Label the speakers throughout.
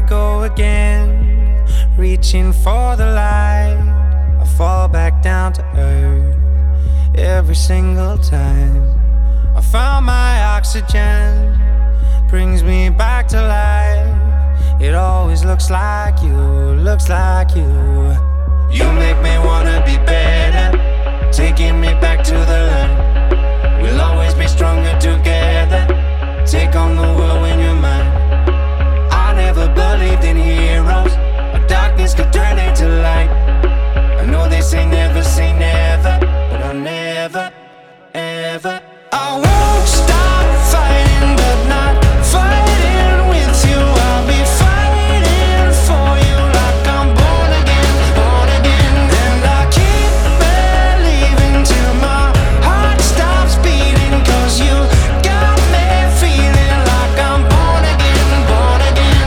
Speaker 1: go again, reaching for the light. I fall back down to earth every single time. I found my oxygen, brings me back to life. It always looks like you, looks like you. You make me wanna be better, taking me back to the light. We'll always be stronger together, take on the world when you're mine. I never believed in heroes, our darkness could turn into light. I know they say never but I'll never, ever. I won't stop fighting, but not fighting with you. I'll be fighting for you like I'm born again, born again. And I keep believing till my heart stops beating, 'cause you got me feeling like I'm born again, born again.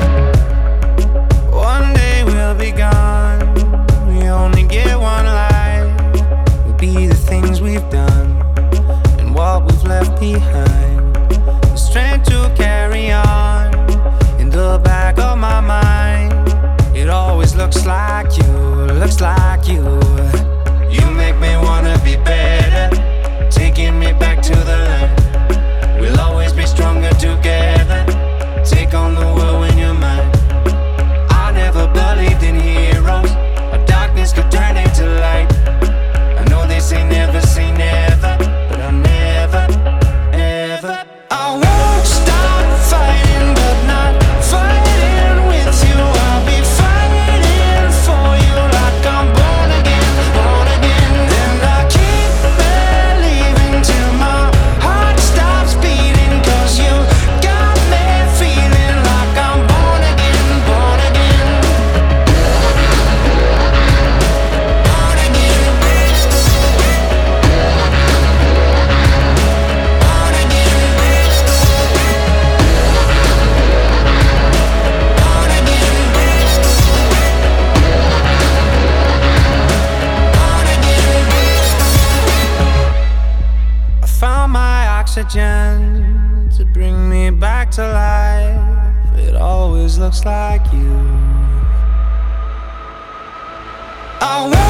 Speaker 1: One day we'll be gone, we only get one life. We'll be the things we've done, what we've left behind, the strength to carry on. In the back of my mind, it always looks like you, looks like you. You make me wanna be better, taking me back to the light. We'll always be stronger together, take on the world when you're mine. I never believed in heroes, our darkness could turn into light. I know they say never, but I'll never, ever. I won't stop fighting, but not fighting with you. I'll be fighting for you like I'm born again, born again. And I keep believing till my heart stops beating, 'cause you got me feeling like I'm born again, born again. Born again. Found my oxygen to bring me back to life. It always looks like you. I